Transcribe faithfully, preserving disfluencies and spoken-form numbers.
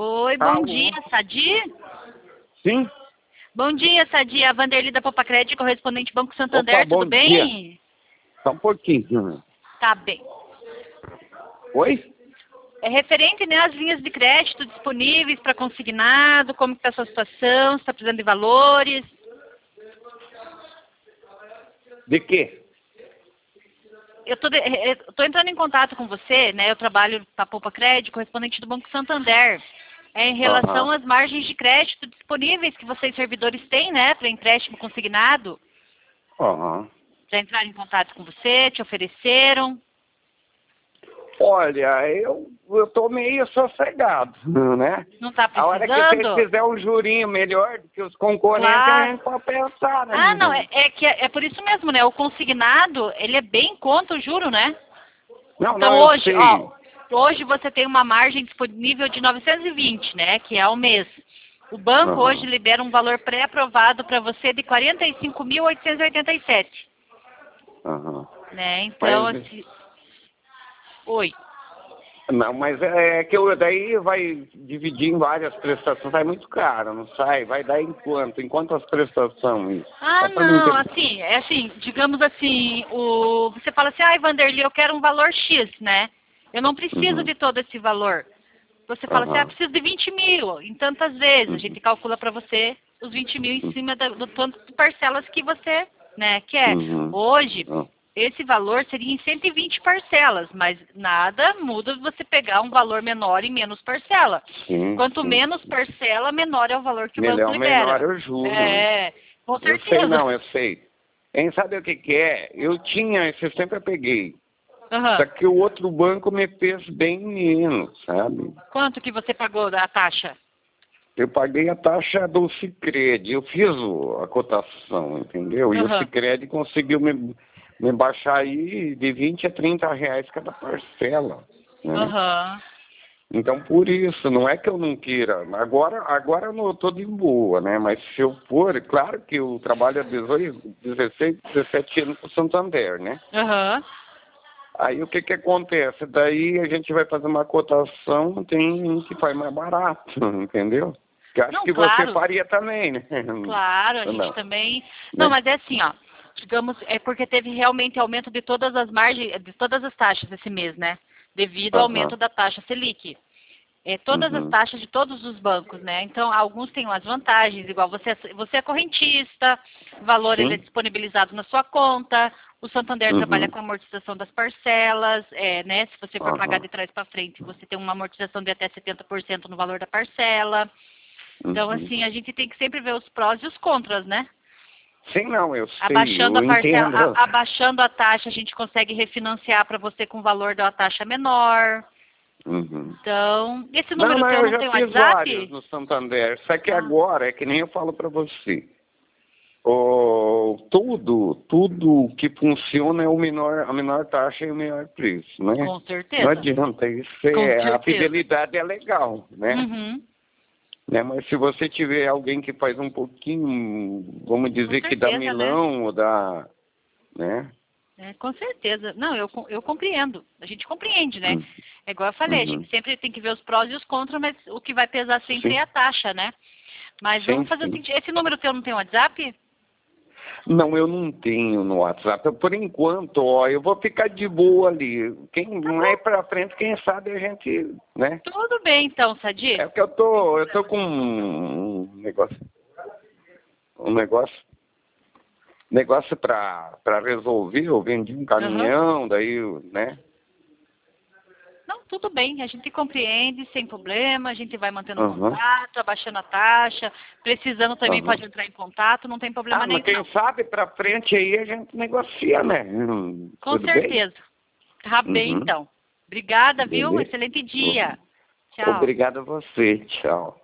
Oi, bom Alô? dia, Sadi? Sim? Bom dia, Sadi. A Vanderly da Popa Crédito, correspondente Banco Santander, Opa, bom tudo bem? dia. Só um pouquinho. Tá bem. Oi? É referente, né, às linhas de crédito disponíveis para consignado, como está a sua situação, se está precisando de valores. De quê? Eu estou entrando em contato com você, né? Eu trabalho para a Popa Crédito, correspondente do Banco Santander. É em relação Aham. às margens de crédito disponíveis que vocês servidores têm, né, para empréstimo consignado. Aham. Já entraram em contato com você, te ofereceram? Olha, eu, eu tô meio sossegado, né? Não está A hora que vocês precisando? fizer um jurinho melhor do que os concorrentes, a Claro. gente pode pensar, né? Ah, não, é, é que é, é por isso mesmo, né? O consignado, ele é bem contra o juro, né? Não, Então não, eu hoje, sei. ó, hoje você tem uma margem disponível de novecentos e vinte, né? Que é ao mês. O banco hoje Aham. libera um valor pré-aprovado para você de quarenta e cinco mil oitocentos e oitenta e sete, Aham. né? Então, Mas, assim... Oi. não, mas é que eu, daí vai dividir em várias prestações, sai muito caro, não sai? Vai dar em quanto? Em quantas prestações? Ah, Só pra mim não, ter... assim, é assim, digamos assim, o, você fala assim, ai, Vanderly, eu quero um valor X, né? Eu não preciso Uhum. de todo esse valor. Você fala assim, ah, Aham. preciso de vinte mil, em tantas vezes. A Uhum. gente calcula para você os vinte mil em cima da- do tanto de parcelas que você, né, quer. Uhum. Hoje, Ah, esse valor seria em cento e vinte parcelas, mas nada muda você pegar um valor menor e menos parcela. sim, Quanto sim, menos sim. parcela, menor é o valor que o banco Melhor, menor libera. eu juro, né? É, com Eu sei, certeza. não, eu sei. Hein, sabe o que que é? Eu tinha, esse eu sempre peguei. Só Aham. que o outro banco me fez bem menos, sabe? Quanto que você pagou da taxa? Eu paguei a taxa do Sicredi, eu fiz o- a cotação, entendeu? E o Aham. Sicredi conseguiu me, me baixar aí de vinte a trinta reais cada parcela, né? Aham. Então, por isso, não é que eu não queira. Agora, agora eu não estou de boa, né? Mas se eu for, é claro que eu trabalho há dezoito, dezesseis, dezessete anos para o Santander, né? Aham. Aí o que que acontece? Daí a gente vai fazer uma cotação, tem que faz mais barato, entendeu? Que acho Não, que você claro. faria também, né? Claro, a Ou gente não, também. Não, né? mas é assim, ó. Digamos, é porque teve realmente aumento de todas as margens, de todas as taxas esse mês, né? Devido ao aumento Aham. da taxa Selic. É, todas as Uhum. taxas de todos os bancos, né? Então, alguns têm umas vantagens, igual você, é- você é correntista, o valor ele é Sim. disponibilizado na sua conta, o Santander trabalha Uhum. com amortização das parcelas, é, né? Se você for pagar Aham. de trás para frente, você tem uma amortização de até setenta por cento no valor da parcela. Então, Uhum. assim, a gente tem que sempre ver os prós e os contras, né? Sim, não, eu sei, Abaixando a eu parcela, entendo. a- abaixando a taxa, a gente consegue refinanciar para você com o valor da taxa menor. Uhum. Então, esse Não, número não, teu eu não já tem fiz vários WhatsApp? no Santander, só que Ah, agora é que nem eu falo para você. O, tudo, tudo que funciona é o menor, a menor taxa e o menor preço, né? com Não certeza. adianta, isso Com é, a certeza. fidelidade é legal, né? Uhum, né? Mas se você tiver alguém que faz um pouquinho, vamos com dizer que dá certeza, né? milão ou dá, né? É, com certeza. Não, eu, co- eu compreendo. A gente compreende, né? Hum, É igual eu falei, a Uhum. gente sempre tem que ver os prós e os contras, mas o que vai pesar sempre Sim, é a taxa, né? Mas sim, vamos fazer o sim. seguinte, esse número teu não tem WhatsApp? Não, eu não tenho no WhatsApp. Por enquanto, ó, eu vou ficar de boa ali. Quem Tá mais bom. pra frente, quem sabe a gente, né? Tudo bem então, Sadi. É que eu tô, eu tô com um negócio, um negócio, negócio para para resolver. Eu vendi um Aham. caminhão, daí, né? Não, tudo bem, a gente compreende sem problema, a gente vai mantendo Aham, contato, abaixando a taxa, precisando também aham. pode entrar em contato, não tem problema Ah, mas nenhum quem não. sabe pra frente aí a gente negocia, né? Hum, Com Tudo bem? certeza. Tá bem Uhum. então. Obrigada, viu? Beleza. Excelente dia. Tchau. Obrigado a você. Tchau.